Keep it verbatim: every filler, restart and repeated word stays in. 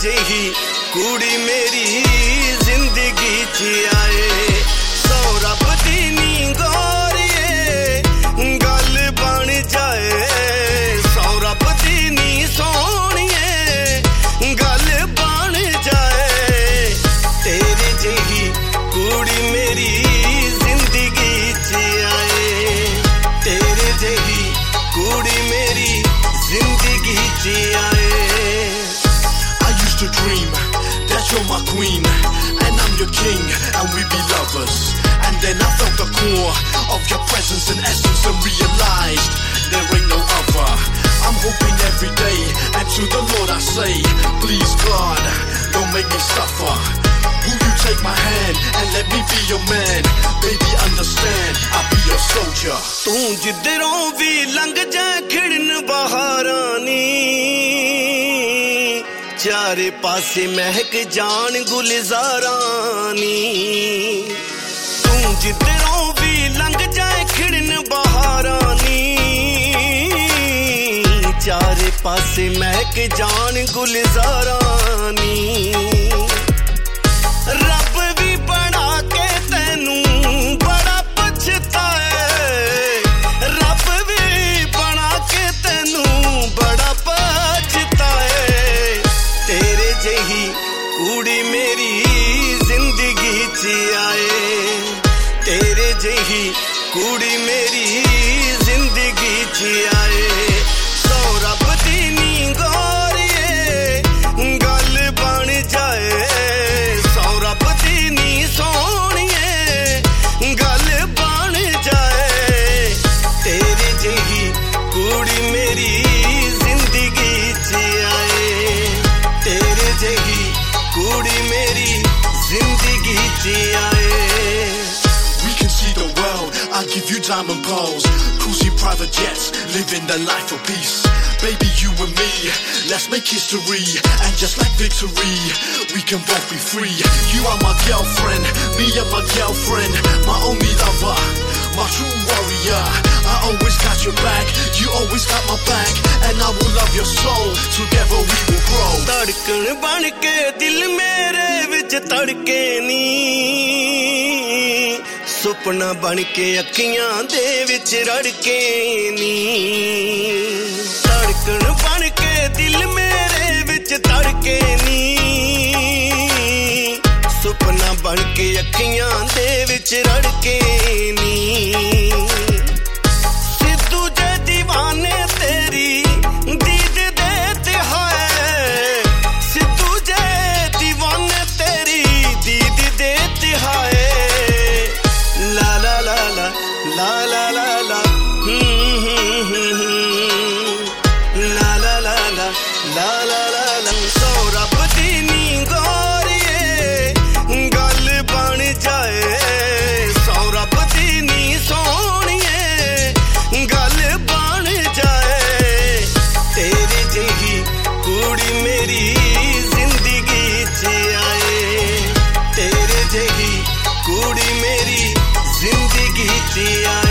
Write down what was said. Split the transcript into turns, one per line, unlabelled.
ਜਿਹੀ ਕੁੜੀ ਮੇਰੀ ਜ਼ਿੰਦਗੀ 'ਚ ਆਏ ਸੌ ਰੱਬ ਦੀ ਨੀ ਗੋਰੀਏ ਗੱਲ ਬਣ ਜਾਏ ਸੌ ਰੱਬ ਦੀ ਨੀ ਸੋਹਣੀਏ ਗੱਲ ਬਣ ਜਾਏ ਤੇਰੇ ਜਿਹੀ ਕੁੜੀ ਮੇਰੀ ਜ਼ਿੰਦਗੀ 'ਚ ਆਏ ਤੇਰੇ ਜਿਹੀ ਕੁੜੀ ਮੇਰੀ ਜ਼ਿੰਦਗੀ 'ਚ ਆਏ
To dream that you're my queen and I'm your king and we be lovers and then I felt the core of your presence and essence and realized there ain't no other I'm hoping every day and to the Lord I say please God don't make me suffer will you take my hand and let me be your man baby understand I'll be your soldier
ਤੂੰ ਜਿੱਧਰੋਂ ਵੀ ਲੰਘ ਜਾ ਖਿੜਨ ਬਹਾਰਾਂ ਨੀ ਚਾਰੇ ਪਾਸੇ ਮਹਿਕ ਜਾਣ ਗੁਲਜ਼ਾਰਾਂ ਨੀ ਤੂੰ ਜਿੱਧਰੋਂ ਵੀ ਲੰਘ ਜਾਏ ਖਿੜਨ ਬਹਾਰਾਂ ਨੀ ਚਾਰੇ ਪਾਸੇ ਮਹਿਕ ਜਾਣ ਗੁਲਜ਼ਾਰਾਂ ਨੀ ਰੱਬ ਵੀ ਬਣਾ ਕੇ ਤੈਨੂੰ ਬੜਾ ਪਛਤਾਏ ਰੱਬ ਵੀ ਬਣਾ ਕੇ ਤੈਨੂੰ ਬੜਾ ਪਛਤਾਏ ਤੇਰੇ ਜਿਹੀ ਕੁੜੀ ਮੇਰੀ ਜ਼ਿੰਦਗੀ 'ਚ ਆਏ ਤੇਰੇ ਜਿਹੀ ਕੁੜੀ ਮੇਰੀ ਜ਼ਿੰਦਗੀ 'ਚ ਆਏ ਸੌ ਰੱਬ ਦੀ ਨੀ ਗੋਰੀਏ ਗੱਲ ਬਣ ਜਾਏ ਸੌ ਰੱਬ ਦੀ ਨੀ ਸੋਹਣੀਏ ਗੱਲ ਬਣ ਜਾਏ ਤੇਰੇ ਜਿਹੀ ਕੁੜੀ ਮੇਰੀ ਜ਼ਿੰਦਗੀ 'ਚ ਆਏ ਤੇਰੇ ਜਿਹੀ ਕੁੜੀ ਮੇਰੀ ਜ਼ਿੰਦਗੀ 'ਚ ਆਏ
We can see the world, I'll give you diamond pearls cruising private jets, living the life of peace baby you and me, let's make history and just like victory we can both be free you are my girlfriend, me and my girlfriend my only lover, my true warrior I always got your back, you always got my back and I will love your soul, together we will grow
ਧੜਕਣ ਬਣ ਕੇ ਦਿਲ ਮੇਰੇ ਵਿੱਚ ਧੜਕੇ ਨੀ ਸੁਪਨਾ ਬਣ ਕੇ ਅੱਖੀਆਂ ਦੇ ਵਿੱਚ ਰੜਕੇ ਨੀ ਧੜਕਣ ਬਣ ਕੇ ਦਿਲ ਮੇਰੇ ਵਿੱਚ ਧੜਕੇ ਨੀ ਸੁਪਨਾ ਬਣ ਕੇ ਅੱਖੀਆਂ ਦੇ ਵਿੱਚ ਰੜਕੇ ਨੀ ਸਿੱਧੂ ਜੇ دیਵਾਨੇ ਤੇਰੀ ਦੀਦ ਦੇ ਤੇ ਹਾਏ ਸਿੱਧੂ ਜੇ دیਵਾਨੇ ਤੇਰੀ ਦੀਦ ਦੇ ਤੇ ਹਾਏ ਲਾ ਲਾ ਲਾ ਲਾ ਲਾ ਲਾ ਲਾ ਲਾ ਲਾ ਲਾ ਲਾ ਲਾ ਲਾ ਲਾ ਲਾ ਸੌ ਰੱਬ ਦੀ ਨੀ ਗੋਰੀਏ ਗੱਲ ਬਣ ਜਾਏ ਸੌ ਰੱਬ ਦੀ ਨੀ ਸੋਹਣੀਏ ਗੱਲ ਬਣ ਜਾਏ ਤੇਰੇ ਜਿਹੀ ਕੁੜੀ ਮੇਰੀ ਜ਼ਿੰਦਗੀ 'ਚ ਆਏ ਤੇਰੇ ਜਿਹੀ ਕੁੜੀ ਮੇਰੀ ਜ਼ਿੰਦਗੀ 'ਚ ਆਏ